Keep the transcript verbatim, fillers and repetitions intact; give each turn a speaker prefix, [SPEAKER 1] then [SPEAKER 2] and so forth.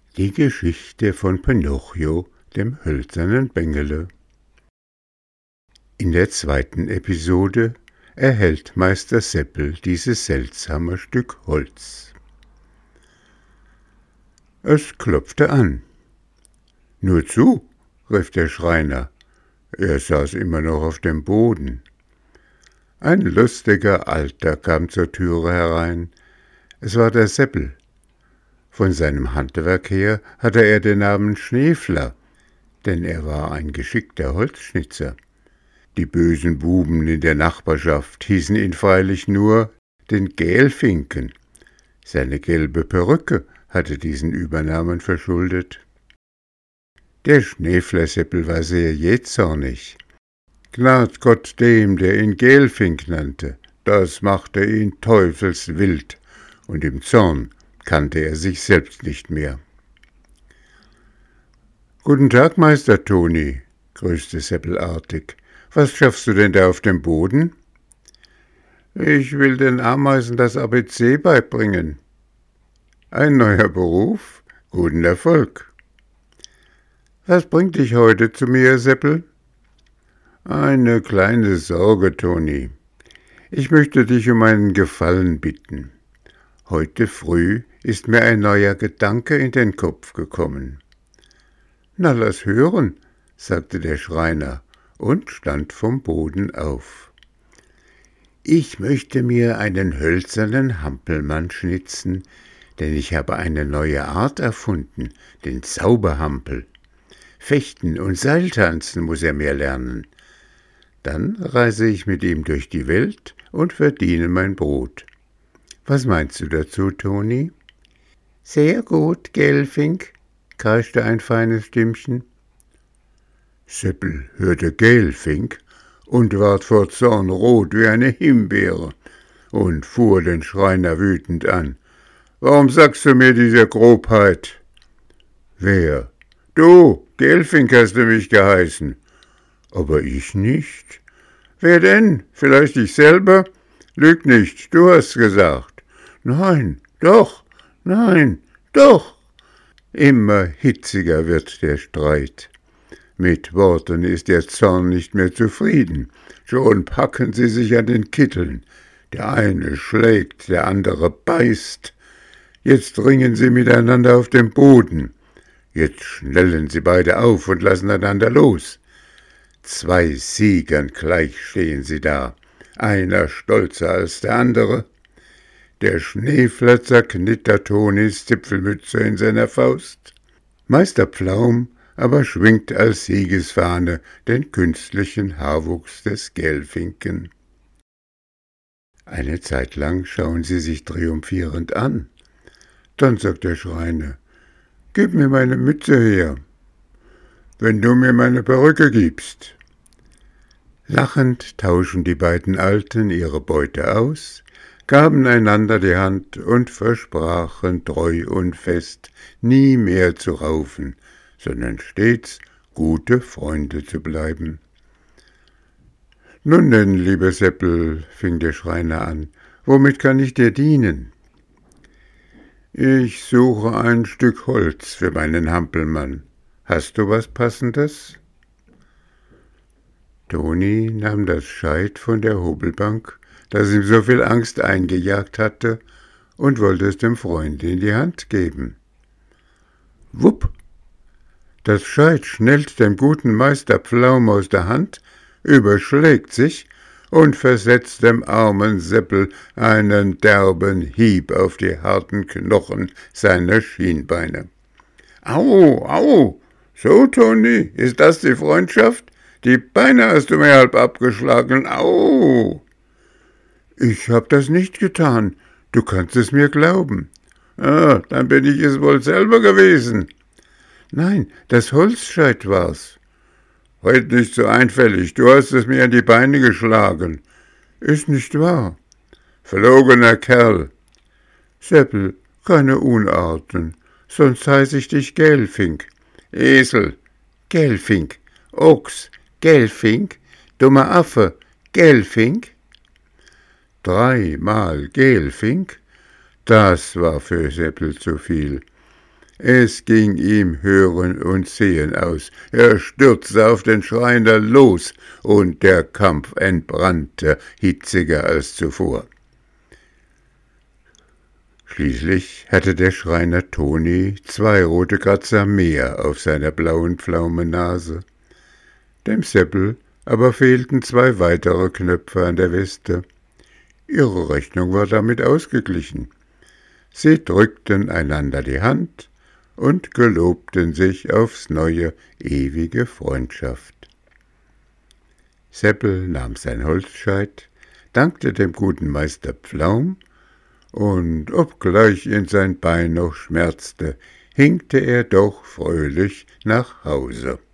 [SPEAKER 1] Die Geschichte von Pinocchio, dem hölzernen Bengele. In der zweiten Episode erhält Meister Seppel dieses seltsame Stück Holz. Es klopfte an. »Nur zu«, rief der Schreiner. Er saß immer noch auf dem Boden. Ein lustiger Alter kam zur Türe herein. Es war der Seppel. Von seinem Handwerk her hatte er den Namen Schneefler, denn er war ein geschickter Holzschnitzer. Die bösen Buben in der Nachbarschaft hießen ihn freilich nur den Gälfinken. Seine gelbe Perücke hatte diesen Übernamen verschuldet. Der Schneeflerseppel war sehr jähzornig. Gnad Gott dem, der ihn Gälfink nannte, das machte ihn teufelswild, und im Zorn kannte er sich selbst nicht mehr. »Guten Tag, Meister Toni«, grüßte Seppel artig. »Was schaffst du denn da auf dem Boden?« »Ich will den Ameisen das A B C beibringen.« »Ein neuer Beruf? Guten Erfolg.« »Was bringt dich heute zu mir, Seppel?« »Eine kleine Sorge, Toni. Ich möchte dich um einen Gefallen bitten. Heute früh ist mir ein neuer Gedanke in den Kopf gekommen.« »Na, lass hören«, sagte der Schreiner und stand vom Boden auf. »Ich möchte mir einen hölzernen Hampelmann schnitzen, denn ich habe eine neue Art erfunden, den Zauberhampel. Fechten und Seiltanzen muss er mir lernen. Dann reise ich mit ihm durch die Welt und verdiene mein Brot. Was meinst du dazu, Toni?« »Sehr gut, Gälfink«, kreischte ein feines Stimmchen. Seppel hörte Gälfink und ward vor Zorn rot wie eine Himbeere und fuhr den Schreiner wütend an. »Warum sagst du mir diese Grobheit?« »Wer?« »Du, Gälfink hast du mich geheißen.« »Aber ich nicht.« »Wer denn? Vielleicht ich selber?« »Lüg nicht, du hast gesagt.« »Nein, doch, nein, doch.« Immer hitziger wird der Streit. Mit Worten ist der Zorn nicht mehr zufrieden. Schon packen sie sich an den Kitteln. Der eine schlägt, der andere beißt. Jetzt ringen sie miteinander auf dem Boden. Jetzt schnellen sie beide auf und lassen einander los. Zwei Siegern gleich stehen sie da, einer stolzer als der andere. Der Schneefler zerknittert Tonis Zipfelmütze in seiner Faust. Meister Pflaum aber schwingt als Siegesfahne den künstlichen Haarwuchs des Gälfinken. Eine Zeit lang schauen sie sich triumphierend an. Dann sagt der Schreiner, »Gib mir meine Mütze her.« »Wenn du mir meine Perücke gibst.« Lachend tauschen die beiden Alten ihre Beute aus, gaben einander die Hand und versprachen treu und fest, nie mehr zu raufen, sondern stets gute Freunde zu bleiben. »Nun denn, lieber Seppel«, fing der Schreiner an, »womit kann ich dir dienen?« »Ich suche ein Stück Holz für meinen Hampelmann. Hast du was Passendes?« Toni nahm das Scheit von der Hobelbank, das ihm so viel Angst eingejagt hatte, und wollte es dem Freunde in die Hand geben. Wupp! Das Scheit schnellt dem guten Meister Pflaum aus der Hand, überschlägt sich und versetzt dem armen Seppel einen derben Hieb auf die harten Knochen seiner Schienbeine. »Au, au! So, Toni, ist das die Freundschaft? Die Beine hast du mir halb abgeschlagen. Au!« »Ich hab das nicht getan. Du kannst es mir glauben.« »Ah, dann bin ich es wohl selber gewesen.« »Nein, das Holzscheit war's.« »Red nicht so einfällig, du hast es mir an die Beine geschlagen.« »Ist nicht wahr.« »Verlogener Kerl.« »Seppel, keine Unarten, sonst heiß ich dich Gälfink.« »Esel.« »Gälfink, Ochs, Gälfink, dummer Affe, Gälfink.« Dreimal Gälfink, das war für Seppel zu viel. Es ging ihm Hören und Sehen aus. Er stürzte auf den Schreiner los, und der Kampf entbrannte, hitziger als zuvor. Schließlich hatte der Schreiner Toni zwei rote Kratzer mehr auf seiner blauen Pflaumennase. Dem Seppel aber fehlten zwei weitere Knöpfe an der Weste. Ihre Rechnung war damit ausgeglichen. Sie drückten einander die Hand und gelobten sich aufs neue ewige Freundschaft. Seppel nahm sein Holzscheit, dankte dem guten Meister Pflaum, und obgleich ihn sein Bein noch schmerzte, hinkte er doch fröhlich nach Hause.